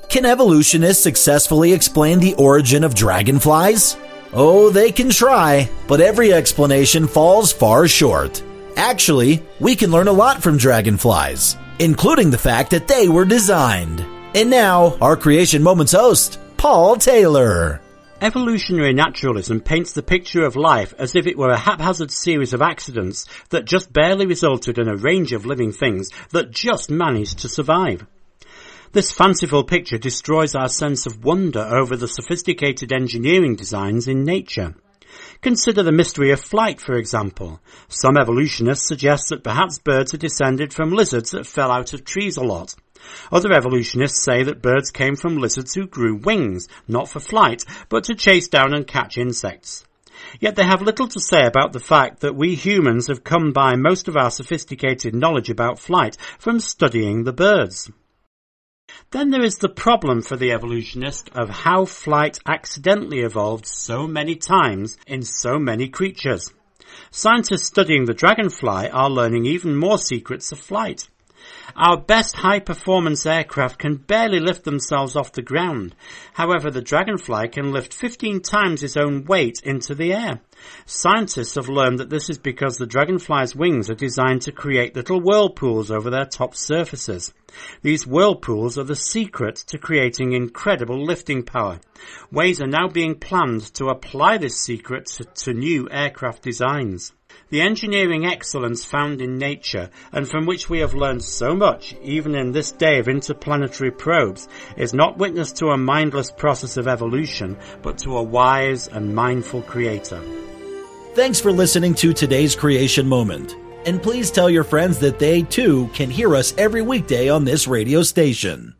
Can evolutionists successfully explain the origin of dragonflies? Oh, they can try, but every explanation falls far short. Actually, we can learn a lot from dragonflies, including the fact that they were designed. And now, our Creation Moments host, Paul Taylor. Evolutionary naturalism paints the picture of life as if it were a haphazard series of accidents that just barely resulted in a range of living things that just managed to survive. This fanciful picture destroys our sense of wonder over the sophisticated engineering designs in nature. Consider the mystery of flight, for example. Some evolutionists suggest that perhaps birds are descended from lizards that fell out of trees a lot. Other evolutionists say that birds came from lizards who grew wings, not for flight, but to chase down and catch insects. Yet they have little to say about the fact that we humans have come by most of our sophisticated knowledge about flight from studying the birds. Then there is the problem for the evolutionist of how flight accidentally evolved so many times in so many creatures. Scientists studying the dragonfly are learning even more secrets of flight. Our best high-performance aircraft can barely lift themselves off the ground. However, the dragonfly can lift 15 times its own weight into the air. Scientists have learned that this is because the dragonfly's wings are designed to create little whirlpools over their top surfaces. These whirlpools are the secret to creating incredible lifting power. Ways are now being planned to apply this secret to new aircraft designs. The engineering excellence found in nature, and from which we have learned so much, even in this day of interplanetary probes, is not witness to a mindless process of evolution, but to a wise and mindful creator. Thanks for listening to today's Creation Moment. And please tell your friends that they, too, can hear us every weekday on this radio station.